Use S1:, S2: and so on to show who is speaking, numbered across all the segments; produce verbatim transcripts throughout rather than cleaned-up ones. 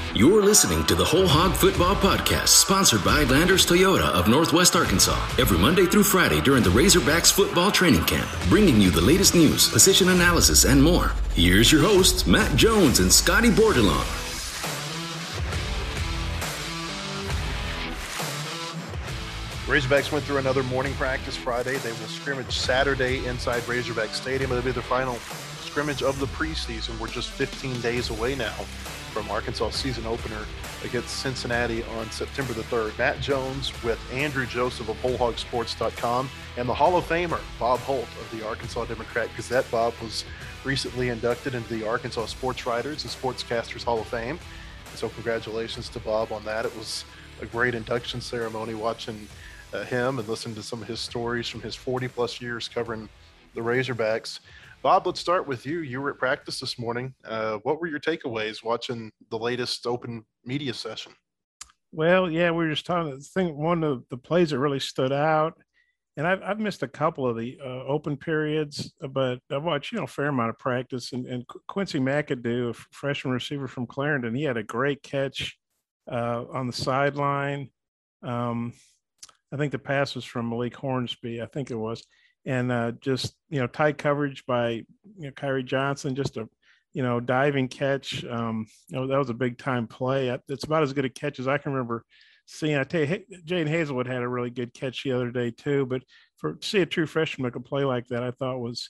S1: You're listening to the Whole Hog Football Podcast, sponsored by Landers Toyota of Northwest Arkansas. Every Monday through Friday during the Razorbacks football training camp, bringing you the latest news, position analysis, and more. Here's your hosts, Matt Jones and Scotty Bordelon.
S2: Razorbacks went through another morning practice Friday. They will scrimmage Saturday inside Razorback Stadium. It'll be the final scrimmage of the preseason. We're just fifteen days away now from Arkansas season opener against Cincinnati on September the third. Matt Jones with Andrew Joseph of whole hog sports dot com and the Hall of Famer, Bob Holt of the Arkansas Democrat Gazette. Bob was recently inducted into the Arkansas Sports Writers and Sportscasters Hall of Fame. So congratulations to Bob on that. It was a great induction ceremony watching uh, him and listening to some of his stories from his forty plus years covering the Razorbacks. Bob, let's start with you. You were at practice this morning. Uh, what were your takeaways watching the latest open media session?
S3: Well, yeah, we were just talking. I think one of the plays that really stood out, and I've, I've missed a couple of the uh, open periods, but I've watched, you know, a fair amount of practice. And, and Quincy McAdoo, a freshman receiver from Clarendon, he had a great catch uh, on the sideline. Um, I think the pass was from Malik Hornsby. I think it was. And uh, just, you know, tight coverage by, you know, Kyrie Johnson, just a, you know, diving catch. Um, you know, that was a big time play. It's about as good a catch as I can remember seeing. I tell you, Jaden Hazelwood had a really good catch the other day too. But for to see a true freshman make a play like that, I thought was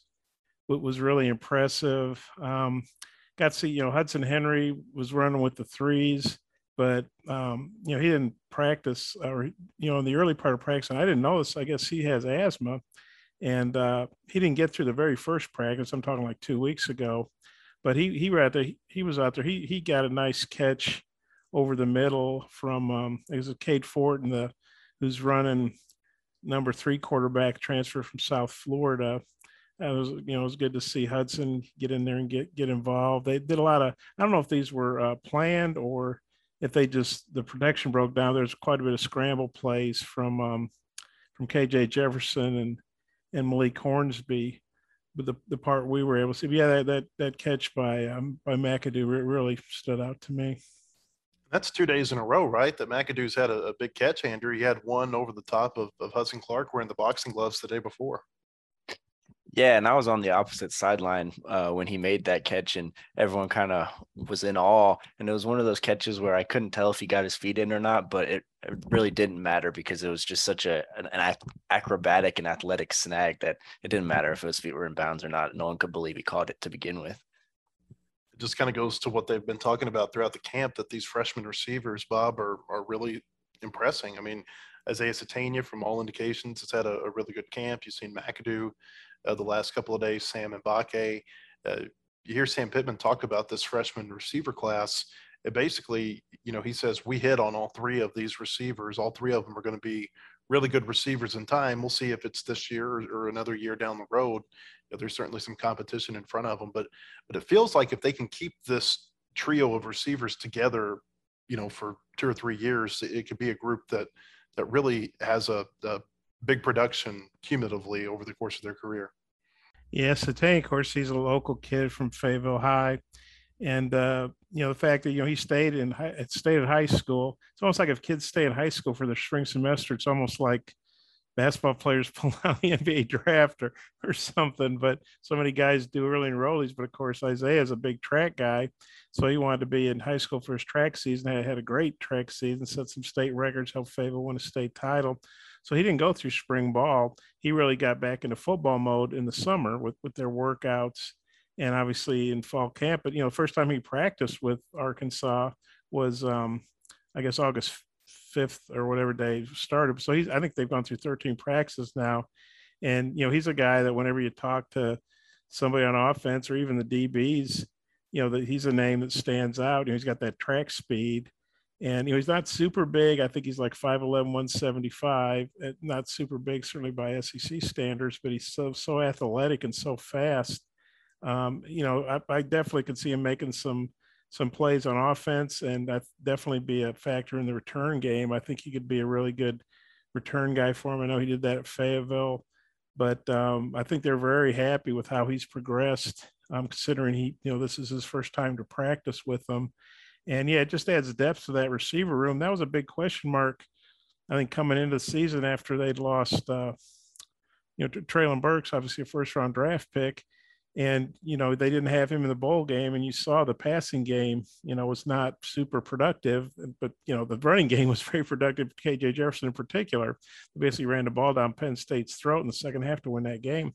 S3: was really impressive. Um, got to see, you know, Hudson Henry was running with the threes, but um, you know, he didn't practice, or you know, in the early part of practice, and I didn't know this. I guess he has asthma. And uh, he didn't get through the very first practice. I'm talking like two weeks ago, but he he was out there. He, he was out there. He he got a nice catch over the middle from um, it was a Cade Fortin, the who's running number three quarterback, transfer from South Florida. It was, you know, it was good to see Hudson get in there and get get involved. They did a lot of. I don't know if these were uh, planned or if they just the protection broke down. There's quite a bit of scramble plays from um, from K J Jefferson and. and Malik Hornsby, but the, the part we were able to see, yeah, that that, that catch by um, by McAdoo really stood out to me.
S2: That's two days in a row, right? That McAdoo's had a, a big catch, Andrew. He had one over the top of, of Hudson Clark wearing the boxing gloves the day before.
S4: Yeah, and I was on the opposite sideline uh, when he made that catch, and everyone kind of was in awe. And it was one of those catches where I couldn't tell if he got his feet in or not, but it, it really didn't matter because it was just such a an, an acrobatic and athletic snag that it didn't matter if his feet were in bounds or not. No one could believe he caught it to begin with.
S2: It just kind of goes to what they've been talking about throughout the camp, that these freshman receivers, Bob, are are really impressing. I mean, Isaiah Satania, from all indications, has had a, a really good camp. You've seen McAdoo Uh, the last couple of days, Sam Mbake. Uh, you hear Sam Pittman talk about this freshman receiver class. It basically, you know, he says we hit on all three of these receivers. All three of them are going to be really good receivers in time. We'll see if it's this year or, or another year down the road. You know, there's certainly some competition in front of them, but but it feels like if they can keep this trio of receivers together, you know, for two or three years, it, it could be a group that that really has a, a big production cumulatively over the course of their career.
S3: Yeah, Satane, of course, he's a local kid from Fayetteville High. And, uh, you know, the fact that, you know, he stayed in high, stayed at high school, it's almost like if kids stay in high school for their spring semester, it's almost like basketball players pull out the N B A draft or, or something. But so many guys do early enrollees. But, of course, Isaiah is a big track guy. So he wanted to be in high school for his track season. He had a great track season, set some state records, helped Fayetteville win a state title. So he didn't go through spring ball. He really got back into football mode in the summer with, with their workouts and obviously in fall camp. But, you know, the first time he practiced with Arkansas was, um, I guess, August fifth or whatever day started. So he's, I think they've gone through thirteen practices now. And, you know, he's a guy that whenever you talk to somebody on offense or even the D Bs, you know, that he's a name that stands out. You know, he's got that track speed. And, you know, he's not super big. I think he's like five eleven, one seventy-five, not super big, certainly by S E C standards, but he's so, so athletic and so fast. Um, you know, I, I definitely could see him making some, some plays on offense, and that definitely be a factor in the return game. I think he could be a really good return guy for him. I know he did that at Fayetteville, but um, I think they're very happy with how he's progressed, um, considering he, you know, this is his first time to practice with them. And yeah, it just adds depth to that receiver room. That was a big question mark, I think, coming into the season after they'd lost, uh, you know, Traylon Burks, obviously a first round draft pick. And, you know, they didn't have him in the bowl game. And you saw the passing game, you know, was not super productive. But, you know, the running game was very productive, K J Jefferson in particular. They basically ran the ball down Penn State's throat in the second half to win that game.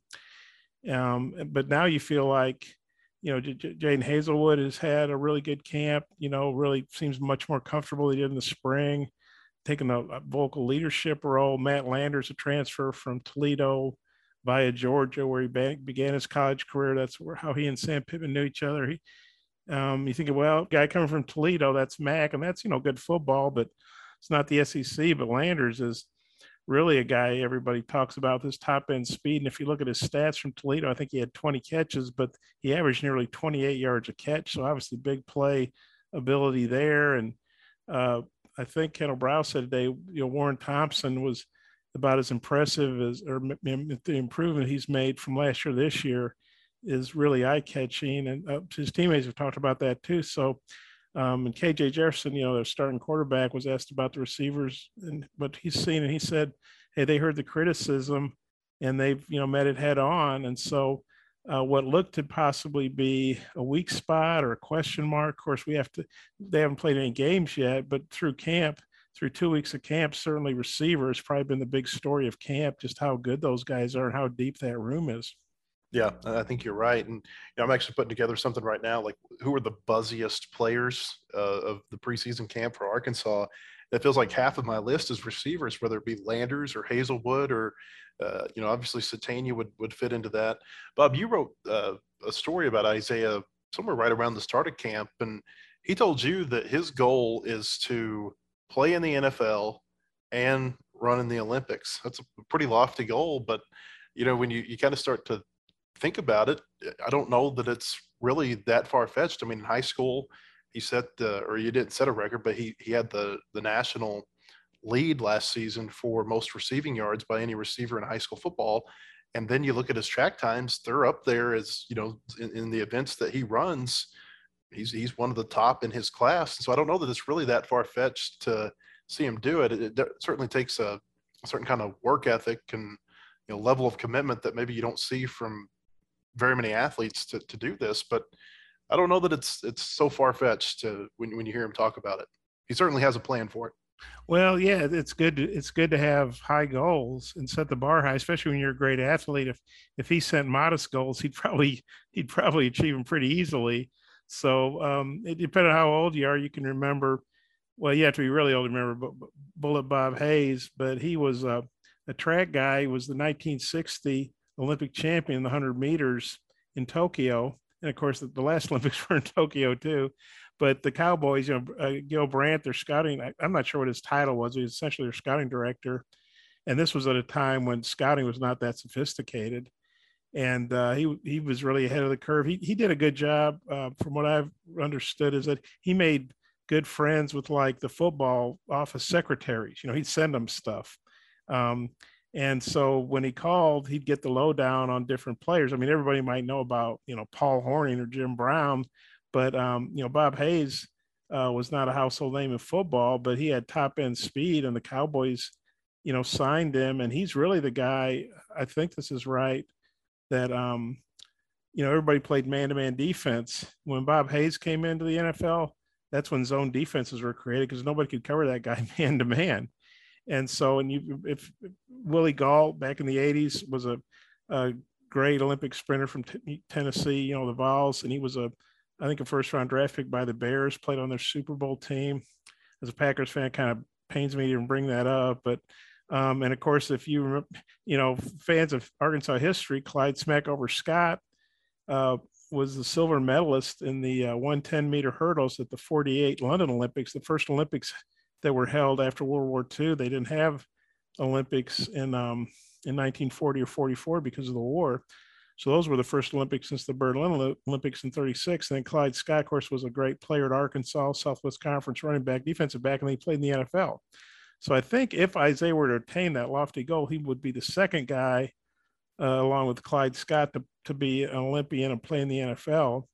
S3: Um, but now you feel like, you know, J- J- Jaden Hazelwood has had a really good camp, you know, really seems much more comfortable than he did in the spring, taking a, a vocal leadership role. Matt Landers, a transfer from Toledo via Georgia, where he be- began his college career. That's where how he and Sam Pittman knew each other. He, um, you think, well, guy coming from Toledo, that's Mac, and that's, you know, good football, but it's not the S E C. But Landers is really a guy everybody talks about, this top end speed. And if you look at his stats from Toledo, I think he had twenty catches, but he averaged nearly twenty-eight yards a catch. So obviously big play ability there. And uh, I think Kendall Brow said today, you know, Warren Thompson was about as impressive as, or the improvement he's made from last year, this year is really eye catching. And uh, his teammates have talked about that too. So Um, and K J Jefferson, you know, their starting quarterback, was asked about the receivers, and what he's seen, and he said, "Hey, they heard the criticism, and they've, you know, met it head on." And so, uh, what looked to possibly be a weak spot or a question mark, of course, we have to. They haven't played any games yet, but through camp, through two weeks of camp, certainly receiver has probably been the big story of camp, just how good those guys are and how deep that room is.
S2: Yeah, I think you're right. And you know, I'm actually putting together something right now, like who are the buzziest players uh, of the preseason camp for Arkansas. It feels like half of my list is receivers, whether it be Landers or Hazelwood or, uh, you know, obviously Satania would, would fit into that. Bob, you wrote uh, a story about Isaiah somewhere right around the start of camp, and he told you that his goal is to play in the N F L and run in the Olympics. That's a pretty lofty goal, but, you know, when you, you kind of start to think about it, I don't know that it's really that far-fetched. I mean, in high school, he set uh, or you didn't set a record, but he he had the the national lead last season for most receiving yards by any receiver in high school football. And then you look at his track times; they're up there as, you know, in, in the events that he runs. He's he's one of the top in his class. So I don't know that it's really that far-fetched to see him do it. It, it certainly takes a, a certain kind of work ethic and, you know, level of commitment that maybe you don't see from very many athletes to, to do this, but I don't know that it's it's so far-fetched to when, when you hear him talk about it. He certainly has a plan for it.
S3: Well, yeah, it's good. To, it's good to have high goals and set the bar high, especially when you're a great athlete. If if he set modest goals, he'd probably he'd probably achieve them pretty easily. So um, it depends on how old you are. You can remember. Well, you have to be really old to remember Bullet Bob Hayes, but he was a, a track guy. He was the nineteen sixty Olympic champion, the one hundred meters in Tokyo. And of course, the, the last Olympics were in Tokyo too. But the Cowboys, you know, uh, Gil Brandt, their scouting, I, I'm not sure what his title was. He was essentially their scouting director. And this was at a time when scouting was not that sophisticated. And uh, he he was really ahead of the curve. He, he did a good job. Uh, from what I've understood is that he made good friends with like the football office secretaries. You know, he'd send them stuff. Um, And so when he called, he'd get the lowdown on different players. I mean, everybody might know about, you know, Paul Horning or Jim Brown, but, um, you know, Bob Hayes uh, was not a household name in football, but he had top end speed, and the Cowboys, you know, signed him. And he's really the guy, I think this is right, that, um, you know, everybody played man-to-man defense. When Bob Hayes came into the N F L, that's when zone defenses were created because nobody could cover that guy man-to-man. And so, and you, if Willie Galt back in the eighties was a, a great Olympic sprinter from t- Tennessee, you know, the Vols, and he was a, I think a first round draft pick by the Bears, played on their Super Bowl team. As a Packers fan, kind of pains me to even bring that up. But, um, and of course, if you, remember, you know, fans of Arkansas history, Clyde Smackover Scott uh, was the silver medalist in the uh, one ten meter hurdles at the forty-eight London Olympics, the first Olympics that were held after World War Two. They didn't have Olympics in um, in nineteen forty or forty-four because of the war. So those were the first Olympics since the Berlin Olympics in thirty-six. And then Clyde Scott, of course, was a great player at Arkansas, Southwest Conference running back, defensive back, and he played in the N F L. So I think if Isaiah were to attain that lofty goal, he would be the second guy, uh, along with Clyde Scott, to, to be an Olympian and play in the N F L.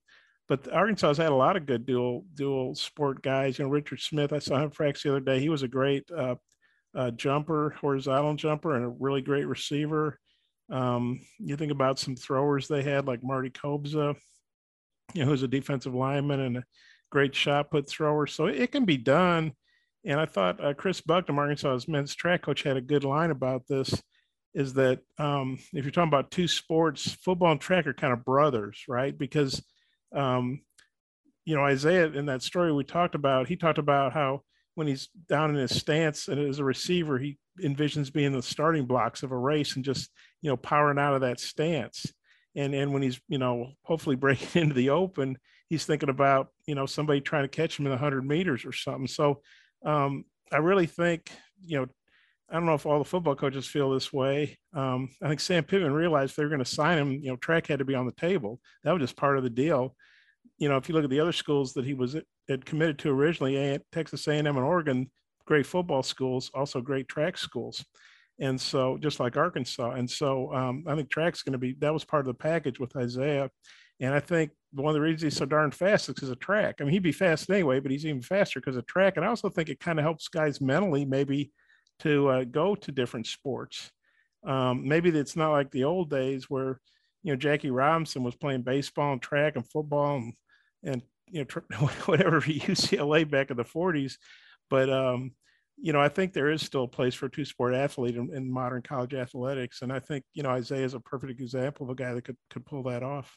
S3: but Arkansas has had a lot of good dual dual sport guys. You know, Richard Smith, I saw him practice the other day. He was a great uh, uh, jumper, horizontal jumper, and a really great receiver. Um, you think about some throwers they had, like Marty Kobza, you know, who's a defensive lineman and a great shot put thrower. So it can be done. And I thought uh, Chris Bucknam, Arkansas's men's track coach, had a good line about this, is that um, if you're talking about two sports, football and track are kind of brothers, right? Because, um, you know, Isaiah, in that story we talked about, he talked about how when he's down in his stance and as a receiver, he envisions being the starting blocks of a race and just, you know, powering out of that stance. And, and when he's, you know, hopefully breaking into the open, he's thinking about, you know, somebody trying to catch him in the hundred meters or something. So um, I really think, you know, I don't know if all the football coaches feel this way. Um, I think Sam Pittman realized they're going to sign him, you know, track had to be on the table. That was just part of the deal. You know, if you look at the other schools that he was had committed to originally, Texas A and M and Oregon, great football schools, also great track schools. And so just like Arkansas. And so um, I think track's going to be, that was part of the package with Isaiah. And I think one of the reasons he's so darn fast is because of track. I mean, he'd be fast anyway, but he's even faster because of track. And I also think it kind of helps guys mentally maybe to uh, go to different sports. Um, maybe it's not like the old days where, you know, Jackie Robinson was playing baseball and track and football and, and you know, tr- whatever for U C L A back in the forties. But, um, you know, I think there is still a place for a two-sport athlete in, in modern college athletics. And I think, you know, Isaiah is a perfect example of a guy that could, could pull that off.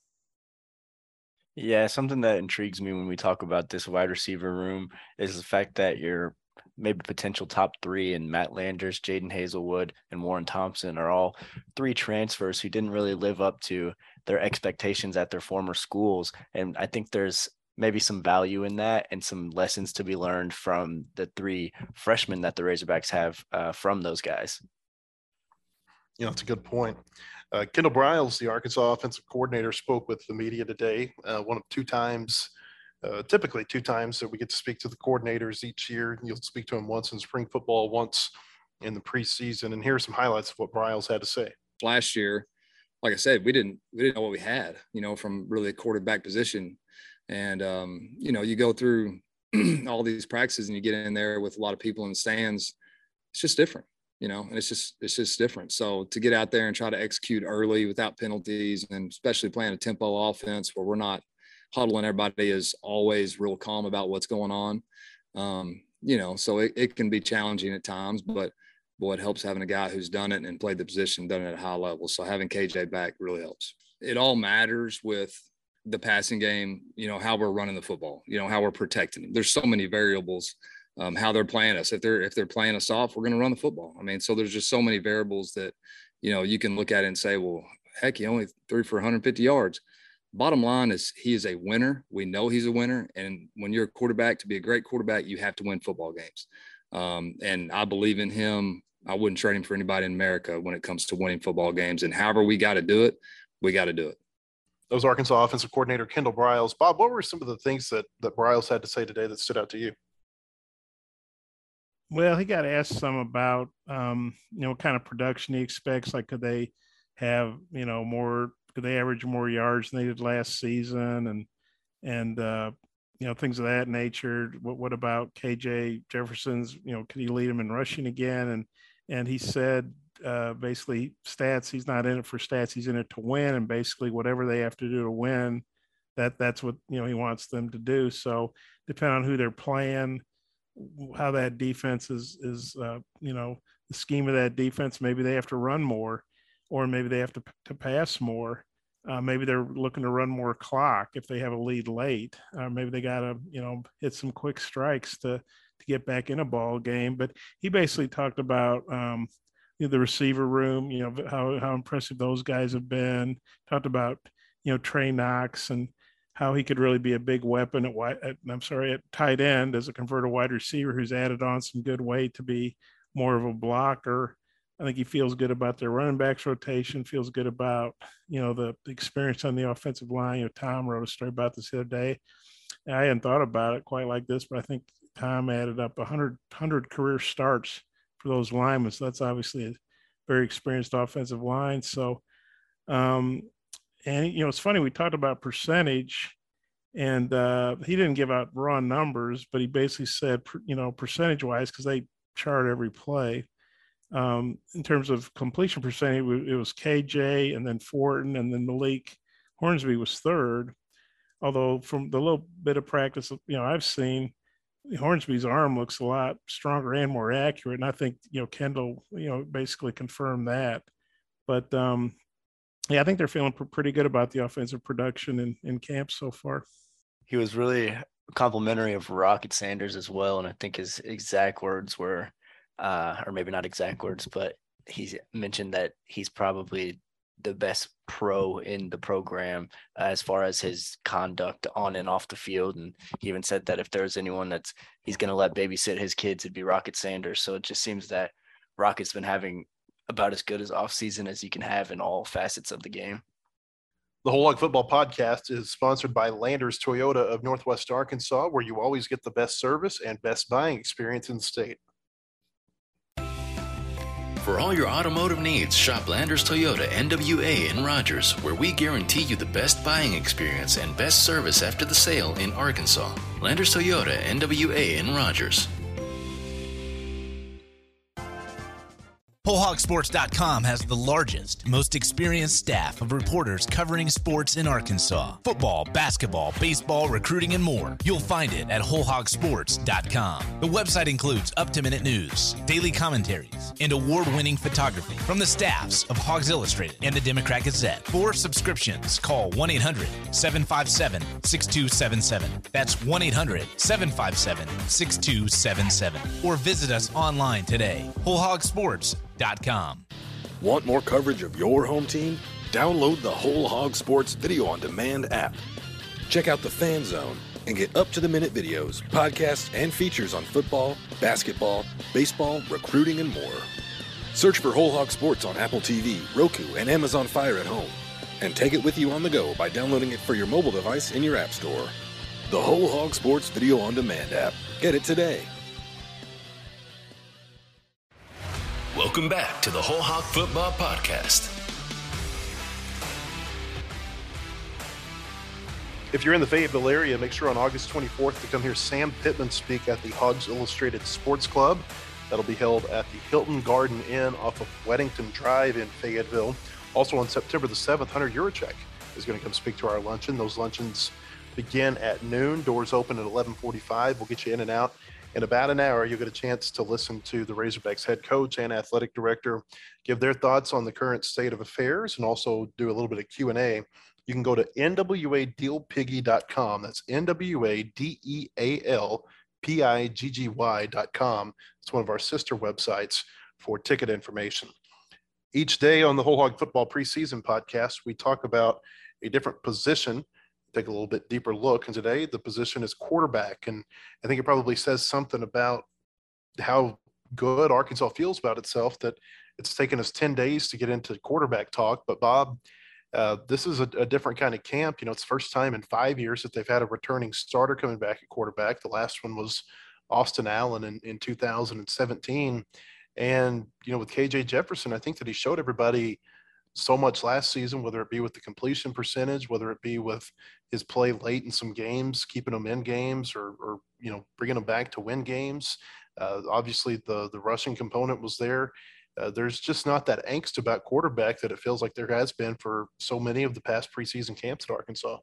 S4: Yeah, something that intrigues me when we talk about this wide receiver room is the fact that you're maybe potential top three, and Matt Landers, Jaden Hazelwood, and Warren Thompson are all three transfers who didn't really live up to their expectations at their former schools. And I think there's maybe some value in that and some lessons to be learned from the three freshmen that the Razorbacks have uh, from those guys.
S2: You know, it's a good point. Uh, Kendall Briles, the Arkansas offensive coordinator, spoke with the media today. Uh, one of two times, uh, typically two times that we get to speak to the coordinators each year. You'll speak to them once in spring football, once in the preseason. And here are some highlights of what Briles had to say.
S5: Last year, like I said, we didn't we didn't know what we had, you know, from really a quarterback position. And um, you know, you go through all these practices and you get in there with a lot of people in the stands. It's just different. You know, and it's just, it's just different. So to get out there and try to execute early without penalties, and especially playing a tempo offense where we're not huddling, everybody is always real calm about what's going on. Um, you know, so it, it can be challenging at times, but boy, it helps having a guy who's done it and played the position, done it at a high level. So having K J back really helps. It all matters with the passing game, you know, how we're running the football, you know, how we're protecting them. There's so many variables. Um, how they're playing us. If they're if they're playing us off, we're going to run the football. I mean, so there's just so many variables that, you know, you can look at it and say, well, heck, he only threw for one hundred fifty yards. Bottom line is he is a winner. We know he's a winner. And when you're a quarterback, to be a great quarterback, you have to win football games. Um, and I believe in him. I wouldn't trade him for anybody in America when it comes to winning football games. And however we got to do it, we got to do it.
S2: That was Arkansas offensive coordinator Kendall Briles. Bob, what were some of the things that, that Briles had to say today that stood out to you?
S3: Well, he got asked some about, um, you know, what kind of production he expects. Like, could they have, you know, more, could they average more yards than they did last season? And, and, uh, you know, things of that nature. What, what about K J Jefferson's, you know, could he lead him in rushing again? And, and he said, uh, basically stats, he's not in it for stats. He's in it to win. And basically whatever they have to do to win, that that's what, you know, he wants them to do. So depending on who they're playing, how that defense is, is uh, you know, the scheme of that defense, maybe they have to run more, or maybe they have to, to pass more. Uh, maybe they're looking to run more clock if they have a lead late. Uh, maybe they got to, you know, hit some quick strikes to, to get back in a ball game. But he basically talked about um, you know, the receiver room, you know, how, how impressive those guys have been. Talked about, you know, Trey Knox and how he could really be a big weapon at wide, at, I'm sorry, at tight end as a converted wide receiver who's added on some good weight to be more of a blocker. I think he feels good about their running backs rotation, feels good about, you know, the, the experience on the offensive line. You know, Tom wrote a story about this the other day. And I hadn't thought about it quite like this, but I think Tom added up one hundred, one hundred career starts for those linemen. So that's obviously a very experienced offensive line. So, um, and, you know, it's funny, we talked about percentage, And uh, he didn't give out raw numbers, but he basically said, you know, percentage wise, because they chart every play. Um, in terms of completion percentage, it was K J and then Fortin, and then Malik Hornsby was third. Although from the little bit of practice, you know, I've seen, Hornsby's arm looks a lot stronger and more accurate. And I think, you know, Kendall, you know, basically confirmed that. But um, yeah, I think they're feeling pr- pretty good about the offensive production in, in camp so far.
S4: He was really complimentary of Rocket Sanders as well. And I think his exact words were, uh, or maybe not exact words, but he mentioned that he's probably the best pro in the program uh, as far as his conduct on and off the field. And he even said that if there's anyone that's he's going to let babysit his kids, it'd be Rocket Sanders. So it just seems that Rocket's been having about as good as off season as you can have in all facets of the game.
S2: The Whole Hog Football Podcast is sponsored by Landers Toyota of Northwest Arkansas, where you always get the best service and best buying experience in the state.
S1: For all your automotive needs, shop Landers Toyota N W A in Rogers, where we guarantee you the best buying experience and best service after the sale in Arkansas. Landers Toyota N W A in Rogers.
S6: Whole Hog Sports dot com has the largest, most experienced staff of reporters covering sports in Arkansas. Football, basketball, baseball, recruiting, and more. You'll find it at Whole Hog Sports dot com. The website includes up-to-minute news, daily commentaries, and award-winning photography from the staffs of Hogs Illustrated and the Democrat Gazette. For subscriptions, call one eight hundred seven five seven six two seven seven. That's one eight hundred seven five seven six two seven seven. Or visit us online today. Whole Hog Sports dot com.
S7: Want more coverage of your home team? Download the Whole Hog Sports Video on Demand app. Check out the Fan Zone and get up-to-the-minute videos, podcasts, and features on football, basketball, baseball, recruiting, and more. Search for Whole Hog Sports on Apple T V, Roku, and Amazon Fire at home. And take it with you on the go by downloading it for your mobile device in your app store. The Whole Hog Sports Video on Demand app. Get it today.
S1: Welcome back to the Whole Hog Football Podcast.
S2: If you're in the Fayetteville area, make sure on August twenty-fourth to come hear Sam Pittman speak at the Hogs Illustrated Sports Club. That'll be held at the Hilton Garden Inn off of Weddington Drive in Fayetteville. Also on September the seventh, Hunter Yurachek is going to come speak to our luncheon. Those luncheons begin at noon. Doors open at eleven forty-five. We'll get you in and out. In about an hour, you'll get a chance to listen to the Razorbacks head coach and athletic director give their thoughts on the current state of affairs and also do a little bit of Q and A. You can go to N W A deal piggy dot com. That's N W A D E A L P I G G Y dot com. It's one of our sister websites for ticket information. Each day on the Whole Hog Football Preseason Podcast, we talk about a different position, take a little bit deeper look. And today the position is quarterback. And I think it probably says something about how good Arkansas feels about itself that it's taken us ten days to get into quarterback talk. But Bob, uh, this is a, a different kind of camp. You know, it's the first time in five years that they've had a returning starter coming back at quarterback. The last one was Austin Allen in, in two thousand seventeen. And, you know, with K J Jefferson, I think that he showed everybody so much last season, whether it be with the completion percentage, whether it be with his play late in some games, keeping them in games or, or you know, bringing them back to win games. Uh, obviously, the the rushing component was there. Uh, there's just not that angst about quarterback that it feels like there has been for so many of the past preseason camps at Arkansas.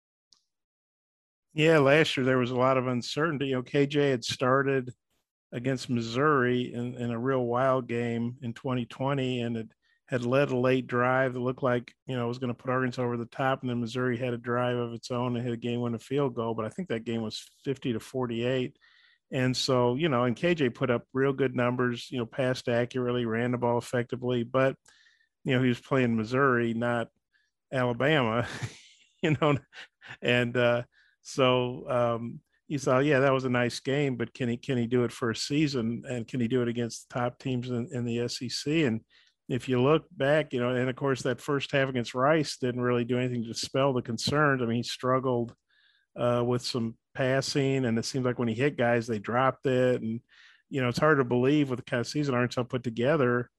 S3: Yeah, last year there was a lot of uncertainty. You know, K J had started against Missouri in, in a real wild game in twenty twenty, and it had led a late drive that looked like, you know, it was going to put Arkansas over the top. And then Missouri had a drive of its own and hit a game-winning field goal. But I think that game was fifty to forty-eight. And so, you know, and K J put up real good numbers, you know, passed accurately, ran the ball effectively. But, you know, he was playing Missouri, not Alabama, you know. And uh, so um, you saw, yeah, that was a nice game. But can he can he do it for a season? And can he do it against the top teams in, in the S E C? And if you look back, you know, and of course that first half against Rice didn't really do anything to dispel the concerns. I mean, he struggled uh, with some passing, and it seemed like when he hit guys, they dropped it. And, you know, it's hard to believe with the kind of season Arkansas put together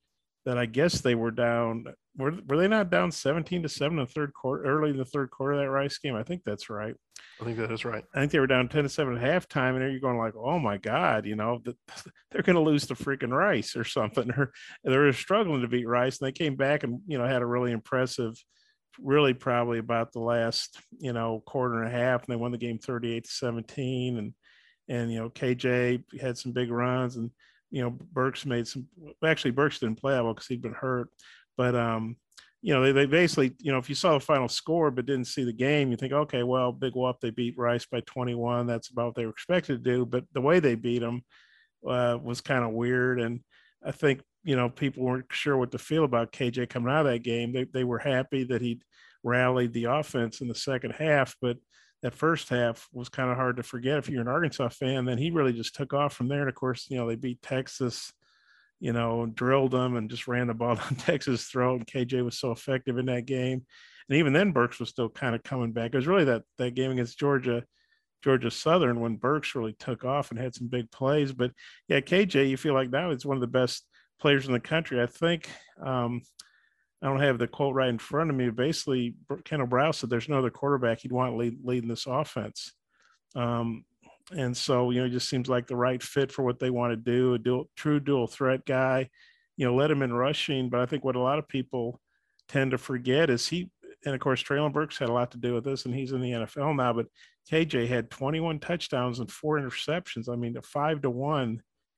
S3: that I guess they were down. Were, were they not down seventeen to seven in the third quarter, early in the third quarter of that Rice game? I think that's right.
S2: I think that is right.
S3: I think they were down ten to seven at halftime, and you're going like, oh my God, you know, that they're going to lose to freaking Rice or something. Or they're struggling to beat Rice. And they came back and, you know, had a really impressive, really probably about the last, you know, quarter and a half. And they won the game thirty-eight to seventeen. And, and, you know, K J had some big runs, and, you know, Burks made some, actually Burks didn't play that well because he'd been hurt, but, um, you know, they, they basically, you know, if you saw the final score but didn't see the game, you think, okay, well, big whoop, they beat Rice by twenty-one. That's about what they were expected to do. But the way they beat them uh, was kind of weird. And I think, you know, people weren't sure what to feel about K J coming out of that game. They, they were happy that he'd rallied the offense in the second half, but that first half was kind of hard to forget if you're an Arkansas fan. Then he really just took off from there. And of course, you know, they beat Texas, you know, drilled them and just ran the ball down Texas' throat. And K J was so effective in that game. And even then, Burks was still kind of coming back. It was really that that game against Georgia, Georgia Southern, when Burks really took off and had some big plays. But yeah, K J, you feel like now he's one of the best players in the country. I think um, I don't have the quote right in front of me. Basically, Kendall Browse said there's no other quarterback he'd want lead, leading this offense. Um, And so, you know, he just seems like the right fit for what they want to do, a dual, true dual threat guy, you know, let him in rushing. But I think what a lot of people tend to forget is he, and of course, Traylon Burks had a lot to do with this, and he's in the N F L now, but K J had twenty-one touchdowns and four interceptions. I mean, a five to one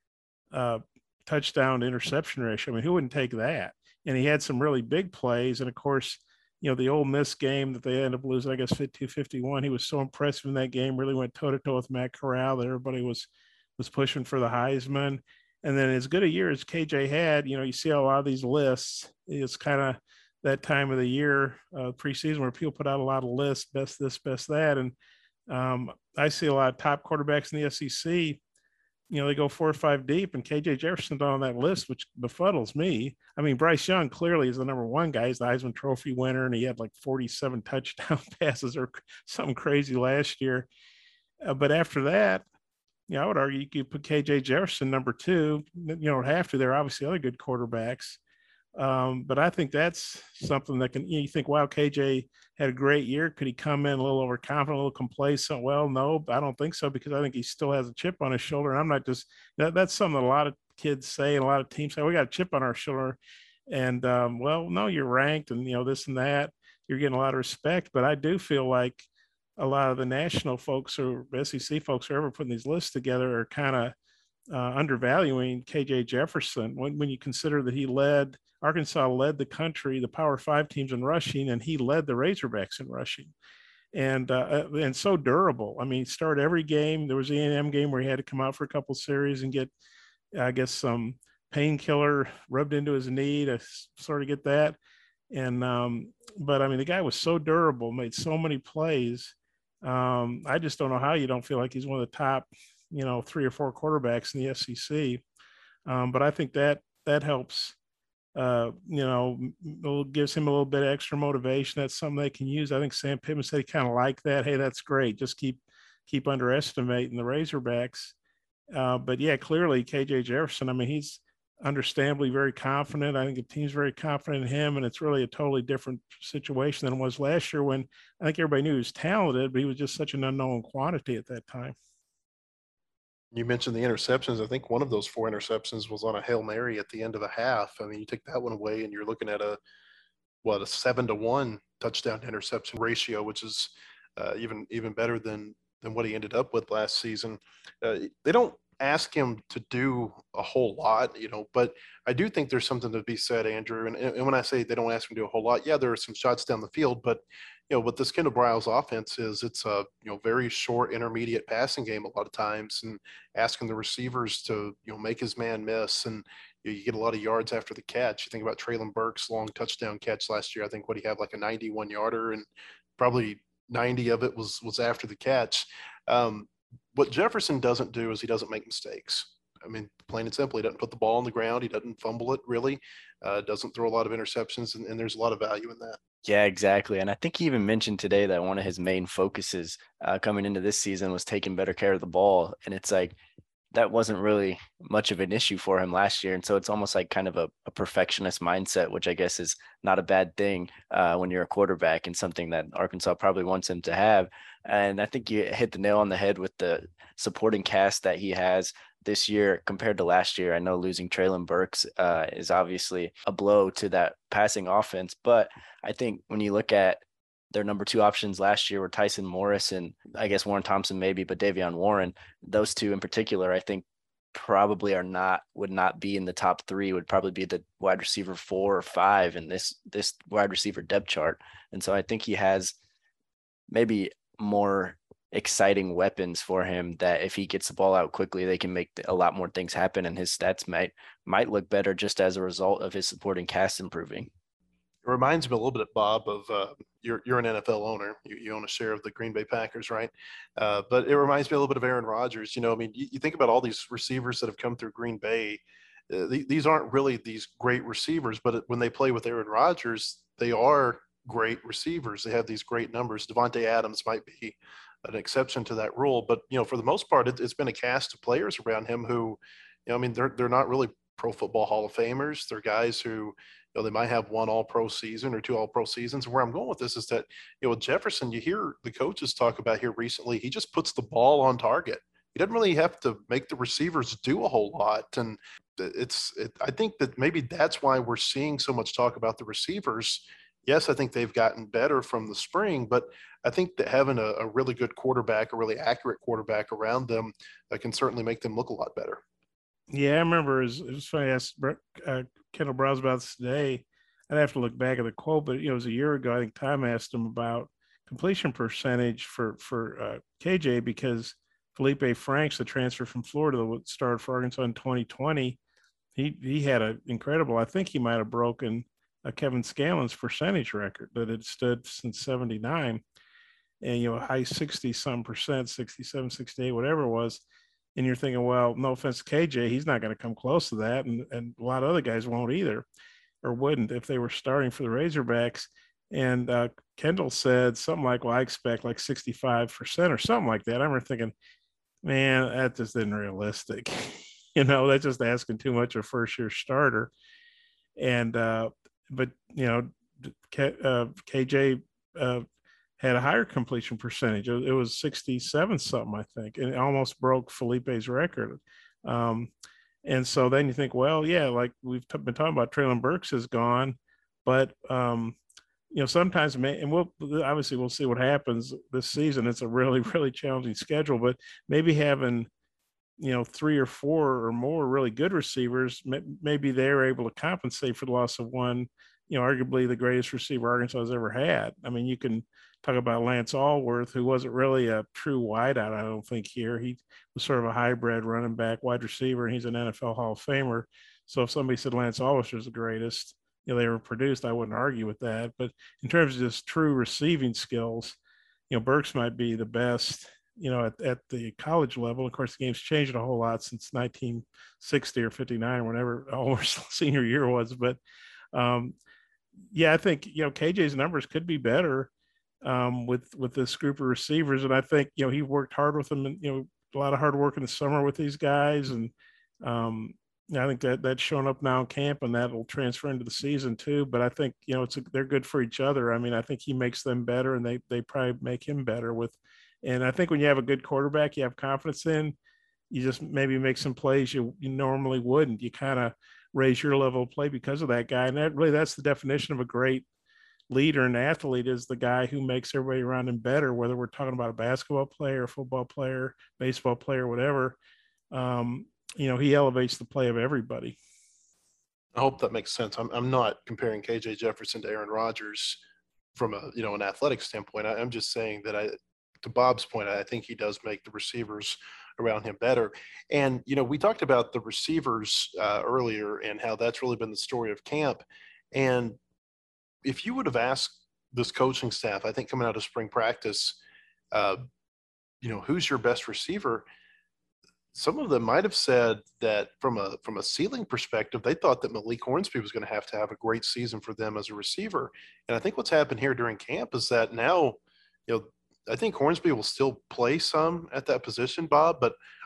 S3: uh, touchdown to interception ratio. I mean, who wouldn't take that? And he had some really big plays. And of course, you know, the Ole Miss game that they ended up losing, I guess, fifty-two fifty-one. He was so impressive in that game, really went toe-to-toe with Matt Corral that everybody was was pushing for the Heisman. And then as good a year as K J had, you know, you see a lot of these lists. It's kind of that time of the year, uh, preseason, where people put out a lot of lists, best this, best that. And um, I see a lot of top quarterbacks in the S E C. You know, they go four or five deep, and K J Jefferson's on that list, which befuddles me. I mean, Bryce Young clearly is the number one guy. He's the Heisman Trophy winner, and he had like forty-seven touchdown passes or something crazy last year. Uh, but after that, you know, I would argue you could put K J Jefferson number two. You don't have to. There are obviously other good quarterbacks. Um, but I think that's something that can, you know, you think, wow, K J had a great year. Could he come in a little overconfident, a little complacent? Well, no, I don't think so, because I think he still has a chip on his shoulder. And I'm not just, that, that's something that a lot of kids say and a lot of teams say, we got a chip on our shoulder. And um, well, no, you're ranked and, you know, this and that, you're getting a lot of respect. But I do feel like a lot of the national folks or S E C folks who are ever putting these lists together are kind of uh, undervaluing K J Jefferson when, when you consider that he led, Arkansas led the country, the Power Five teams in rushing, and he led the Razorbacks in rushing, and uh, and so durable. I mean, he started every game. There was the A and M game where he had to come out for a couple of series and get, I guess, some painkiller rubbed into his knee to sort of get that. And um, but I mean, the guy was so durable, made so many plays. Um, I just don't know how you don't feel like he's one of the top, you know, three or four quarterbacks in the S E C. Um, but I think that that helps. Uh, you know, gives him a little bit of extra motivation. That's something they can use. I think Sam Pittman said he kind of liked that. Hey, that's great. Just keep keep underestimating the Razorbacks. Uh, but yeah, clearly K J Jefferson, I mean, he's understandably very confident. I think the team's very confident in him, and it's really a totally different situation than it was last year when I think everybody knew he was talented, but he was just such an unknown quantity at that time.
S2: You mentioned the interceptions. I think one of those four interceptions was on a Hail Mary at the end of the half. I mean, you take that one away and you're looking at a, what, a seven to one touchdown to interception ratio, which is uh, even, even better than, than what he ended up with last season. Uh, they don't ask him to do a whole lot, you know, but I do think there's something to be said, Andrew. And, and when I say they don't ask him to do a whole lot, yeah, there are some shots down the field, but you know, what this Kendall Briles offense is, it's a, you know, very short intermediate passing game a lot of times, and asking the receivers to, you know, make his man miss. And you know, you get a lot of yards after the catch. You think about Traylon Burks' long touchdown catch last year. I think what he had like a ninety-one yarder, and probably ninety of it was, was after the catch. Um, what Jefferson doesn't do is he doesn't make mistakes. I mean, plain and simple, he doesn't put the ball on the ground. He doesn't fumble it really, uh, doesn't throw a lot of interceptions, and, and there's a lot of value in that.
S4: Yeah, exactly. And I think he even mentioned today that one of his main focuses uh, coming into this season was taking better care of the ball. And it's like, that wasn't really much of an issue for him last year. And so it's almost like kind of a, a perfectionist mindset, which I guess is not a bad thing uh, when you're a quarterback, and something that Arkansas probably wants him to have. And I think you hit the nail on the head with the supporting cast that he has this year compared to last year. I know losing Treylon Burks uh, is obviously a blow to that passing offense, but I think when you look at their number two options last year were Tyson Morris and I guess Warren Thompson maybe, but Davion Warren, those two in particular, I think probably are not, would not be in the top three, would probably be the wide receiver four or five in this, this wide receiver depth chart. And so I think he has maybe more exciting weapons for him that if he gets the ball out quickly, they can make a lot more things happen, and his stats might, might look better just as a result of his supporting cast improving.
S2: It reminds me a little bit, Bob, of uh, you're you're an N F L owner. You, you own a share of the Green Bay Packers, right? Uh, but it reminds me a little bit of Aaron Rodgers. You know, I mean, you, you think about all these receivers that have come through Green Bay. Uh, th- these aren't really these great receivers, but when they play with Aaron Rodgers, they are great receivers. They have these great numbers. Devontae Adams might be an exception to that rule, but you know, for the most part, it, it's been a cast of players around him who, you know, I mean, they're they're not really Pro Football Hall of Famers. They're guys who, you know, they might have one all-pro season or two all-pro seasons. Where I'm going with this is that, you know, with Jefferson, you hear the coaches talk about here recently, he just puts the ball on target. He doesn't really have to make the receivers do a whole lot. And it's, it, I think that maybe that's why we're seeing so much talk about the receivers. Yes, I think they've gotten better from the spring, but I think that having a, a really good quarterback, a really accurate quarterback around them uh, can certainly make them look a lot better.
S3: Yeah, I remember it was, it was funny. I asked uh, Kendall Browse about this today. I'd have to look back at the quote, but you know, it was a year ago. I think Tom asked him about completion percentage for for uh, K J, because Felipe Franks, the transfer from Florida that started for Arkansas in twenty twenty, he he had an incredible. I think he might have broken uh, Kevin Scanlon's percentage record that had stood since seventy-nine, and you know, high sixty some percent, sixty-seven, sixty-eight, whatever it was. And you're thinking, well, no offense to K J, he's not going to come close to that. And, and a lot of other guys won't either, or wouldn't if they were starting for the Razorbacks. And uh, Kendall said something like, well, I expect like sixty-five percent or something like that. I remember thinking, man, that just isn't realistic. You know, that's just asking too much of a first year starter. And, uh, but, you know, K, uh, K J uh, had a higher completion percentage. It was sixty-seven something, I think, and it almost broke Felipe's record. Um, and so then you think, well, yeah, like we've t- been talking about, Treylon Burks is gone, but um, you know, sometimes, may, and we'll obviously we'll see what happens this season. It's a really, really challenging schedule, but maybe having, you know, three or four or more really good receivers, maybe they're able to compensate for the loss of one, you know, arguably the greatest receiver Arkansas has ever had. I mean, you can talk about Lance Allworth, who wasn't really a true wideout, I don't think, here. He was sort of a hybrid running back, wide receiver, and he's an N F L Hall of Famer. So if somebody said Lance Allworth was the greatest, you know, they were produced, I wouldn't argue with that. But in terms of just true receiving skills, you know, Burks might be the best, you know, at, at the college level. Of course, the game's changed a whole lot since nineteen sixty or fifty-nine, or whatever Allworth's senior year was. But um, yeah, I think, you know, K J's numbers could be better um, with, with this group of receivers. And I think, you know, he worked hard with them, and, you know, a lot of hard work in the summer with these guys. And um, I think that that's shown up now in camp, and that'll transfer into the season too. But I think, you know, it's a, they're good for each other. I mean, I think he makes them better, and they, they probably make him better with, and I think when you have a good quarterback, you have confidence in, you just maybe make some plays you, you normally wouldn't. You kind of raise your level of play because of that guy. And that really, that's the definition of a great leader and athlete, is the guy who makes everybody around him better, whether we're talking about a basketball player, a football player, baseball player, whatever. Um, you know, he elevates the play of everybody.
S2: I hope that makes sense. I'm, I'm not comparing K J Jefferson to Aaron Rodgers from a, you know, an athletic standpoint. I, I'm just saying that I, to Bob's point, I think he does make the receivers around him better. And, you know, we talked about the receivers uh, earlier and how that's really been the story of camp. And if you would have asked this coaching staff, I think coming out of spring practice, uh, you know, who's your best receiver? Some of them might have said that from a from a ceiling perspective, they thought that Malik Hornsby was going to have to have a great season for them as a receiver. And I think what's happened here during camp is that now, you know, I think Hornsby will still play some at that position, Bob, but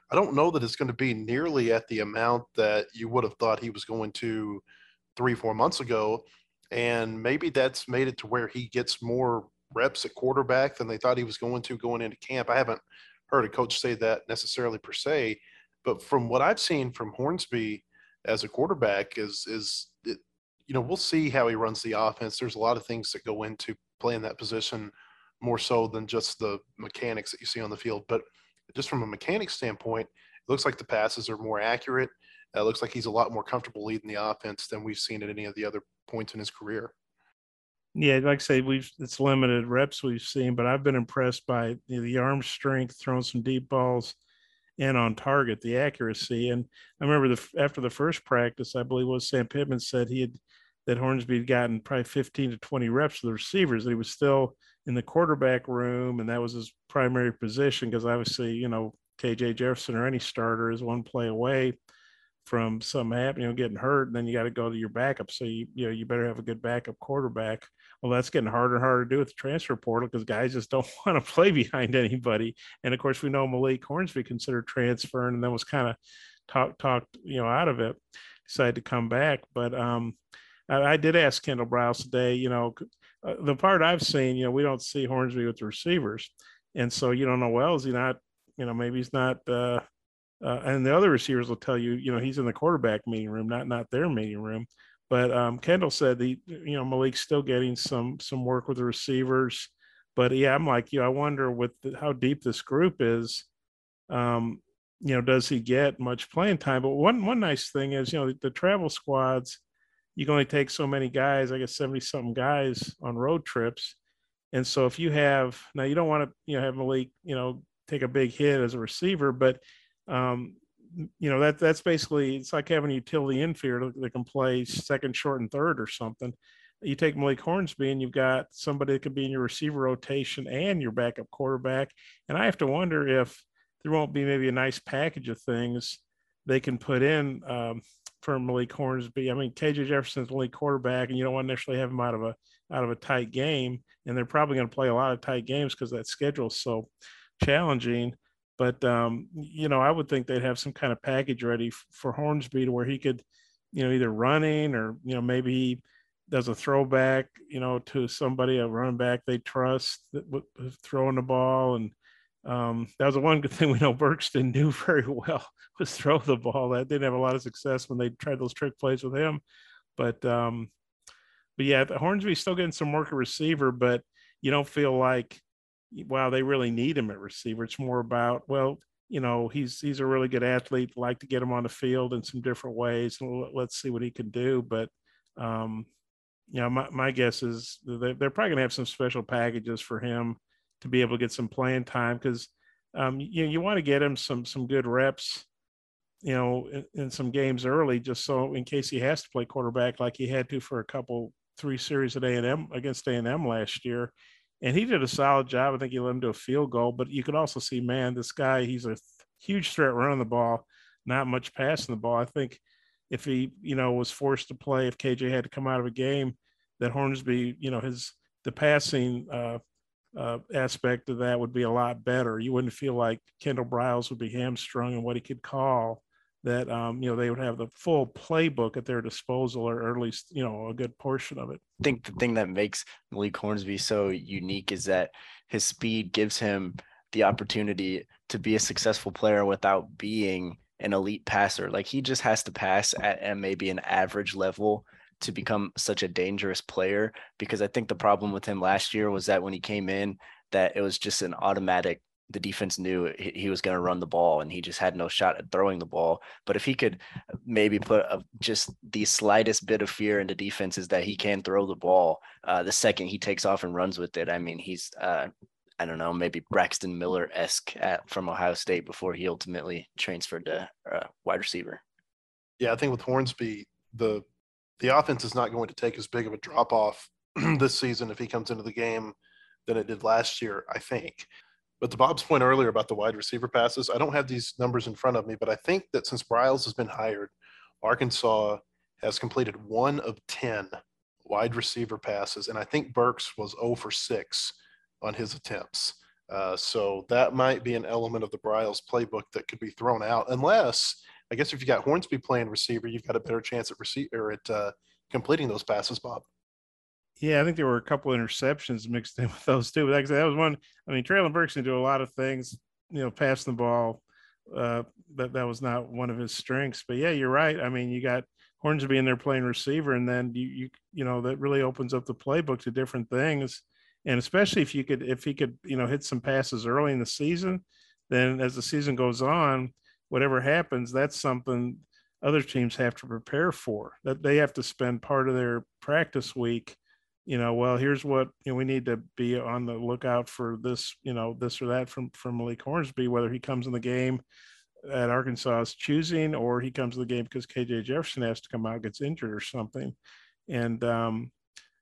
S2: I don't know that it's going to be nearly at the amount that you would have thought he was going to three, four months ago. And maybe that's made it to where he gets more reps at quarterback than they thought he was going to going into camp. I haven't heard a coach say that necessarily per se, but from what I've seen from Hornsby as a quarterback is, is it, you know, we'll see how he runs the offense. There's a lot of things that go into playing that position more so than just the mechanics that you see on the field. But just from a mechanics standpoint, it looks like the passes are more accurate. It looks like he's a lot more comfortable leading the offense than we've seen at any of the other points in his career.
S3: Yeah, like I say, we've it's limited reps we've seen, but I've been impressed by you know, the arm strength, throwing some deep balls, and on target, the accuracy. And I remember the after the first practice, I believe it was Sam Pittman said he had that Hornsby had gotten probably fifteen to twenty reps with the receivers. He was still in the quarterback room, and that was his primary position because obviously, you know, K J Jefferson or any starter is one play away from something happening, you know, getting hurt, and then you got to go to your backup. So you you know you better have a good backup quarterback. Well, that's getting harder and harder to do with the transfer portal because guys just don't want to play behind anybody. And of course, we know Malik Hornsby considered transferring, and then was kind of talked talked you know out of it, decided to come back. But um, I, I did ask Kendall Browse today. You know, uh, the part I've seen, you know, we don't see Hornsby with the receivers, and so you don't know. Well, is he not? You know, maybe he's not. Uh, Uh, and the other receivers will tell you, you know, he's in the quarterback meeting room, not not their meeting room. But um, Kendall said the, you know, Malik's still getting some some work with the receivers. But yeah, I'm like you. I wonder with the, how deep this group is. Um, you know, does he get much playing time? But one one nice thing is, you know, the, the travel squads, you can only take so many guys. I guess seventy something guys on road trips. And so if you have now, you don't want to, you know, have Malik, you know, take a big hit as a receiver, but Um, you know, that that's basically, it's like having a utility infielder that can play second, short, and third or something. You take Malik Hornsby and you've got somebody that could be in your receiver rotation and your backup quarterback. And I have to wonder if there won't be maybe a nice package of things they can put in um, for Malik Hornsby. I mean, K J Jefferson's the lead quarterback, and you don't want to necessarily have him out of a out of a tight game. And they're probably going to play a lot of tight games because that schedule is so challenging. But, um, you know, I would think they'd have some kind of package ready f- for Hornsby to where he could, you know, either running or, you know, maybe he does a throwback, you know, to somebody, a running back they trust that w- throwing the ball. And um, that was the one good thing we know Burks didn't do very well was throw the ball. That didn't have a lot of success when they tried those trick plays with him. But, um, but yeah, Hornsby's still getting some work at receiver, but you don't feel like, wow, they really need him at receiver. It's more about, well, you know, he's he's a really good athlete. Like to get him on the field in some different ways. Let's see what he can do. But, um, you know, my, my guess is they're, they're probably going to have some special packages for him to be able to get some playing time because, um, you know, you want to get him some some good reps, you know, in, in some games early, just so in case he has to play quarterback like he had to for a couple, three series at A and M against A and M last year. And he did a solid job. I think he led him to a field goal, but you could also see, man, this guy, he's a huge threat running the ball, not much passing the ball. I think if he, you know, was forced to play, if K J had to come out of a game, that Hornsby, you know, his, the passing uh, uh, aspect of that would be a lot better. You wouldn't feel like Kendall Briles would be hamstrung in what he could call. That, um, you know, they would have the full playbook at their disposal, or, or at least, you know, a good portion of it.
S4: I think the thing that makes Malik Hornsby so unique is that his speed gives him the opportunity to be a successful player without being an elite passer. Like he just has to pass at, at maybe an average level to become such a dangerous player. Because I think the problem with him last year was that when he came in, that it was just an automatic, the defense knew he, he was going to run the ball and he just had no shot at throwing the ball. But if he could maybe put a, just the slightest bit of fear into defenses that he can throw the ball, uh, the second he takes off and runs with it, I mean, he's, uh, I don't know, maybe Braxton Miller-esque at, from Ohio State before he ultimately transferred to uh, wide receiver.
S2: Yeah, I think with Hornsby, the the offense is not going to take as big of a drop-off this season if he comes into the game than it did last year, I think. But to Bob's point earlier about the wide receiver passes, I don't have these numbers in front of me, but I think that since Briles has been hired, Arkansas has completed one of ten wide receiver passes, and I think Burks was zero for six on his attempts. Uh, so that might be an element of the Bryles playbook that could be thrown out, unless I guess if you got Hornsby playing receiver, you've got a better chance at receive or at uh, completing those passes, Bob.
S3: Yeah, I think there were a couple of interceptions mixed in with those two. But like I said, that was one. I mean, Traylon Burks can do a lot of things, you know, passing the ball. Uh, but that was not one of his strengths. But yeah, you're right. I mean, you got Hornsby in there playing receiver, and then you you you know that really opens up the playbook to different things. And especially if you could if he could you know hit some passes early in the season, then as the season goes on, whatever happens, that's something other teams have to prepare for. That they have to spend part of their practice week. You know, well, here's what you know, we need to be on the lookout for this, you know, this or that from from Malik Hornsby, whether he comes in the game at Arkansas's choosing or he comes to the game because K J Jefferson has to come out, gets injured or something. And um,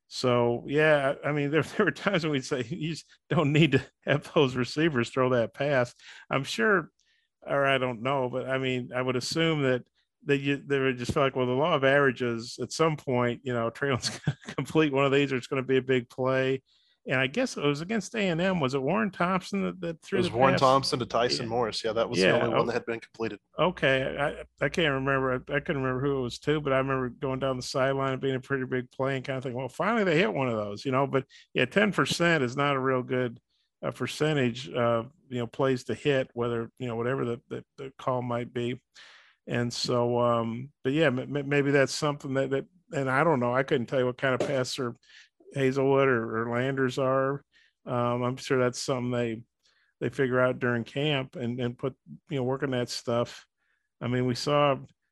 S3: so, yeah, I mean, there, there were times when we'd say you just don't need to have those receivers throw that pass. I'm sure, or I don't know, but I mean, I would assume that that you they would just feel like, well, the law of averages at some point, you know, Traylon's going to complete one of these, or it's going to be a big play. And I guess it was against A and M. Was it Warren Thompson that, that threw
S2: it was
S3: the
S2: Warren
S3: pass?
S2: Thompson to Tyson
S3: Yeah.
S2: Morris. Yeah, that was
S3: Yeah,
S2: the only
S3: oh.
S2: one that had been completed.
S3: Okay, I, I can't remember. I, I couldn't remember who it was to, but I remember going down the sideline and being a pretty big play and kind of thinking, well, finally they hit one of those, you know. But yeah, ten percent is not a real good uh, percentage of you know plays to hit, whether you know whatever the, the, the call might be. And so, um, but yeah, m- maybe that's something that, that, and I don't know. I couldn't tell you what kind of passer Hazelwood or, or Landers are. Um, I'm sure that's something they they figure out during camp and and put you know work on that stuff. I mean, we saw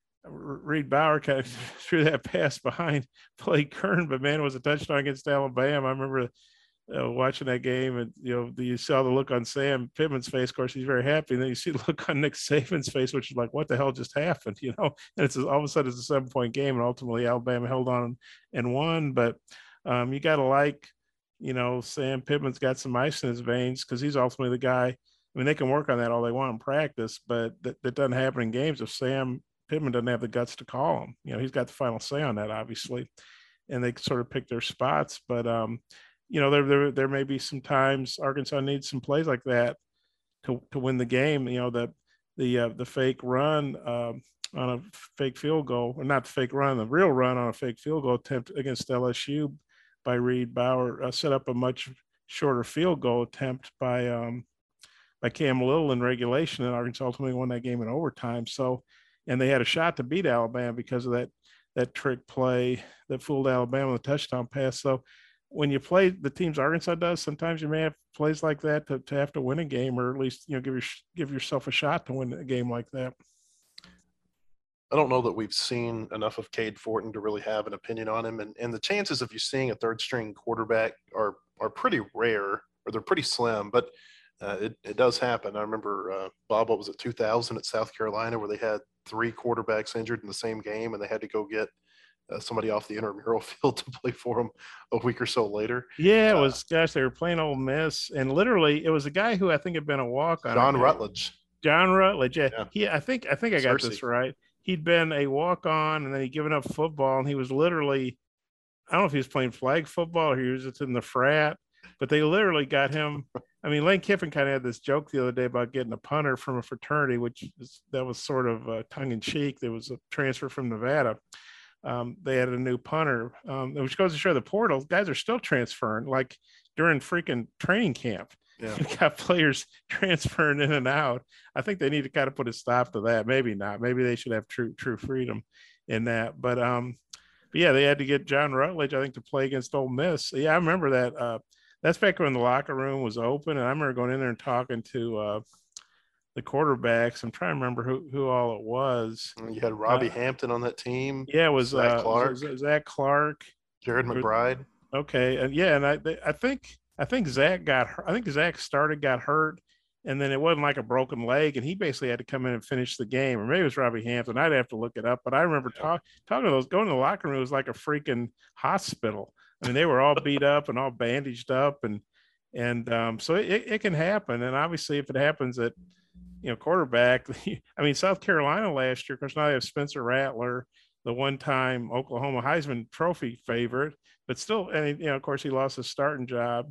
S3: Reed Bauer kind of threw that pass behind Blake Kern, but man, it was a touchdown against Alabama. I remember uh, watching that game, and you know you saw the look on Sam Pittman's face. Of course, he's very happy. And then you see the look on Nick Saban's face, which is like, "What the hell just happened?" You know. And it's all of a sudden it's a seven point game, and ultimately Alabama held on and won. But um, you got to like, you know, Sam Pittman's got some ice in his veins because he's ultimately the guy. I mean, they can work on that all they want in practice, but that, that doesn't happen in games if Sam Pittman doesn't have the guts to call him. You know, he's got the final say on that, obviously, and they sort of pick their spots. But um, you know, there, there there may be some times Arkansas needs some plays like that to to win the game. You know, the the uh, the fake run um, on a fake field goal, or not the fake run, the real run on a fake field goal attempt against L S U by Reed Bauer uh, set up a much shorter field goal attempt by um, by Cam Little in regulation, and Arkansas ultimately won that game in overtime. So, and they had a shot to beat Alabama because of that that trick play that fooled Alabama with a touchdown pass. So, when you play the teams Arkansas does, sometimes you may have plays like that to, to have to win a game, or at least you know give your give yourself a shot to win a game like that.
S2: I don't know that we've seen enough of Cade Fortin to really have an opinion on him, and, and the chances of you seeing a third string quarterback are are pretty rare, or they're pretty slim, but uh, it, it does happen. I remember uh, Bob, what was it, two thousand at South Carolina, where they had three quarterbacks injured in the same game, and they had to go get uh, somebody off the intramural field to play for them a week or so later.
S3: Yeah, it
S2: uh,
S3: was, gosh, they were playing Ole Miss, and literally it was a guy who I think had been a walk on.
S2: John Rutledge.
S3: John Rutledge, yeah.
S2: Yeah.
S3: He, I think, I think I got
S2: Cersei.
S3: this right. He'd been a walk on, and then he'd given up football, and he was literally, I don't know if he was playing flag football or he was just in the frat, but they literally got him. I mean, Lane Kiffin kind of had this joke the other day about getting a punter from a fraternity, which is, that was sort of uh, tongue in cheek. There was a transfer from Nevada. Um, they had a new punter, um, which goes to show the portal guys are still transferring, like during freaking training camp.
S2: Yeah.
S3: You got players transferring in and out. I think they need to kind of put a stop to that. Maybe not. Maybe they should have true true freedom in that. But um, but yeah, they had to get John Rutledge, I think, to play against Ole Miss. Yeah, I remember that. Uh, that's back when the locker room was open, and I remember going in there and talking to uh, the quarterbacks. I'm trying to remember who who all it was.
S2: You had Robbie
S3: Uh,
S2: Hampton on that team.
S3: Yeah, it was
S2: Zach
S3: uh,
S2: Clark.
S3: was it Zach Clark.
S2: Jared McBride.
S3: Okay, and yeah, and I I think I think Zach got I think Zach started got hurt, and then it wasn't like a broken leg, and he basically had to come in and finish the game, or maybe it was Robbie Hampton. I'd have to look it up, but I remember
S2: Yeah.
S3: talk, talking to those going to the locker room. It was like a freaking hospital. I mean, they were all beat up and all bandaged up, and and um, so it, it can happen. And obviously, if it happens at you know quarterback, I mean South Carolina last year, of course now they have Spencer Rattler, the one-time Oklahoma Heisman Trophy favorite, but still, and you know, of course, he lost his starting job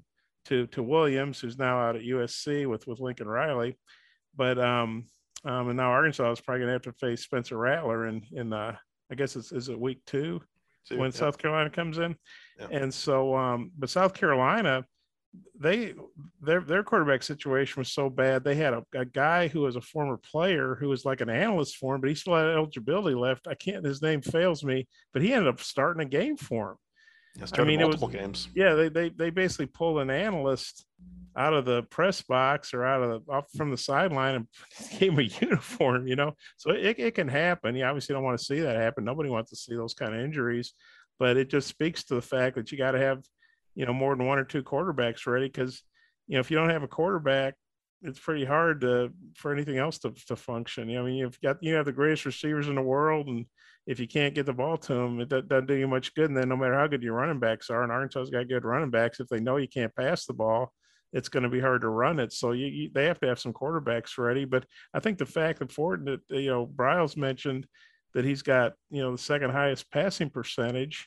S3: to to Williams, who's now out at U S C with with Lincoln Riley. But um, um, and now Arkansas is probably going to have to face Spencer Rattler in in uh, I guess it's is it week two, two when yeah. South Carolina comes in, yeah. and so um, but South Carolina, they their their quarterback situation was so bad. They had a, a guy who was a former player who was like an analyst for him, but he still had eligibility left. I can't, his name fails me, but he ended up starting a game for him.
S2: Yeah, I mean, multiple
S3: it was,
S2: games.
S3: Yeah, they they they basically pulled an analyst out of the press box or out of the off from the sideline and gave him a uniform, you know. So it, it can happen. You obviously don't want to see that happen. Nobody wants to see those kind of injuries, but it just speaks to the fact that you got to have, you know, more than one or two quarterbacks ready, because, you know, if you don't have a quarterback, it's pretty hard to for anything else to, to function. You know, I mean, you've got you have the greatest receivers in the world, and if you can't get the ball to them, it doesn't do you much good. And then no matter how good your running backs are, and Arkansas's got good running backs, if they know you can't pass the ball, it's going to be hard to run it. So you, you they have to have some quarterbacks ready. But I think the fact that Ford, that you know, Briles mentioned that he's got, you know, the second highest passing percentage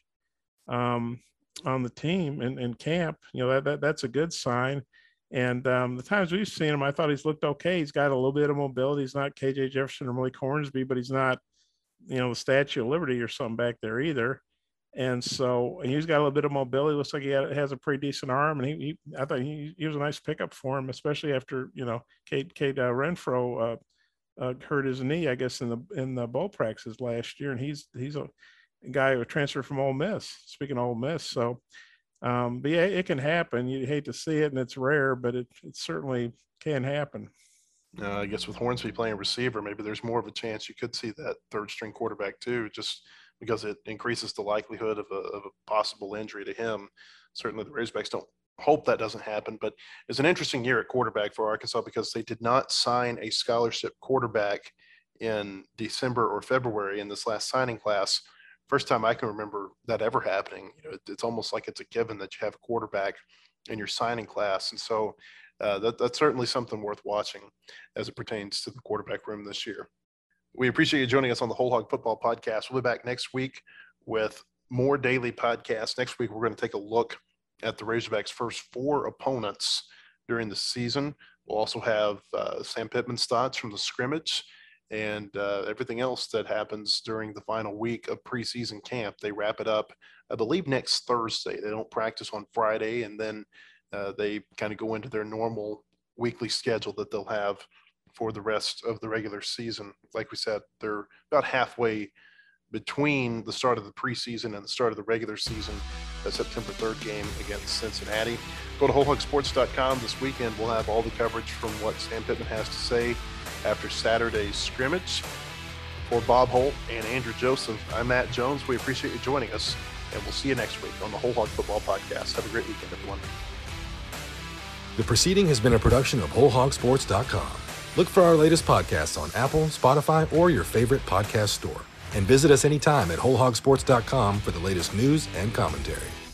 S3: um, on the team in, in camp, you know, that, that that's a good sign. And um, the times we've seen him, I thought he's looked okay. He's got a little bit of mobility. He's not K J Jefferson or Malik Hornsby, but he's not, you know, the Statue of Liberty or something back there either. And so, and he's got a little bit of mobility. Looks like he had, has a pretty decent arm. And he, he I thought he, he was a nice pickup for him, especially after, you know, Kate, Kate uh, Renfro uh, uh, hurt his knee, I guess, in the in the bowl practices last year. And he's he's a guy who transferred from Ole Miss. Speaking of Ole Miss, so. Um, but yeah, it can happen. You hate to see it, and it's rare, but it, it certainly can happen.
S2: Uh, I guess with Hornsby playing receiver, maybe there's more of a chance you could see that third string quarterback too, just because it increases the likelihood of a, of a possible injury to him. Certainly the Razorbacks don't hope that doesn't happen, but it's an interesting year at quarterback for Arkansas because they did not sign a scholarship quarterback in December or February in this last signing class. First time I can remember that ever happening. You know, it, it's almost like it's a given that you have a quarterback in your signing class. And so uh, that, that's certainly something worth watching as it pertains to the quarterback room this year. We appreciate you joining us on the Whole Hog Football Podcast. We'll be back next week with more daily podcasts. Next week, we're going to take a look at the Razorbacks' first four opponents during the season. We'll also have uh, Sam Pittman's thoughts from the scrimmage and uh, everything else that happens during the final week of preseason camp. They wrap it up, I believe, next Thursday. They don't practice on Friday, and then uh, they kind of go into their normal weekly schedule that they'll have for the rest of the regular season. Like we said, they're about halfway between the start of the preseason and the start of the regular season. That September third game against Cincinnati. Go to whole hog sports dot com this weekend. We'll have all the coverage from what Sam Pittman has to say after Saturday's scrimmage. For Bob Holt and Andrew Joseph, I'm Matt Jones. We appreciate you joining us, and we'll see you next week on the Whole Hog Football Podcast. Have a great weekend, everyone.
S7: The proceeding has been a production of whole hog sports dot com. Look for our latest podcasts on Apple, Spotify, or your favorite podcast store. And visit us anytime at whole hog sports dot com for the latest news and commentary.